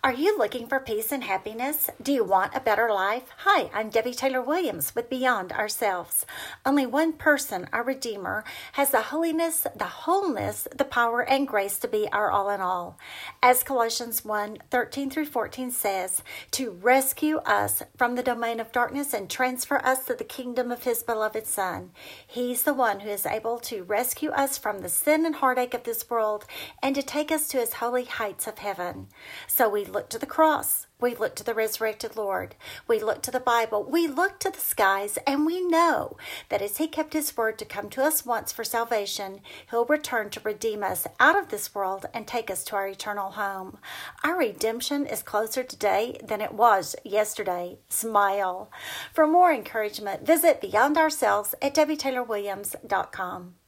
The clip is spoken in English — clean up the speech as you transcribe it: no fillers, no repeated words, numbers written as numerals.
Are you looking for peace and happiness? Do you want a better life? Hi, I'm Debbie Taylor Williams with Beyond Ourselves. Only one person, our Redeemer, has the holiness, the wholeness, the power, and grace to be our all in all. As Colossians 1:13 through 14 says, to rescue us from the domain of darkness and transfer us to the kingdom of His beloved Son. He's the one who is able to rescue us from the sin and heartache of this world and to take us to His holy heights of heaven. So we look to the cross. We look to the resurrected Lord. We look to the Bible. We look to the skies, and we know that as He kept His word to come to us once for salvation, He'll return to redeem us out of this world and take us to our eternal home. Our redemption is closer today than it was yesterday. Smile. For more encouragement, visit Beyond Ourselves at DebbieTaylorWilliams.com.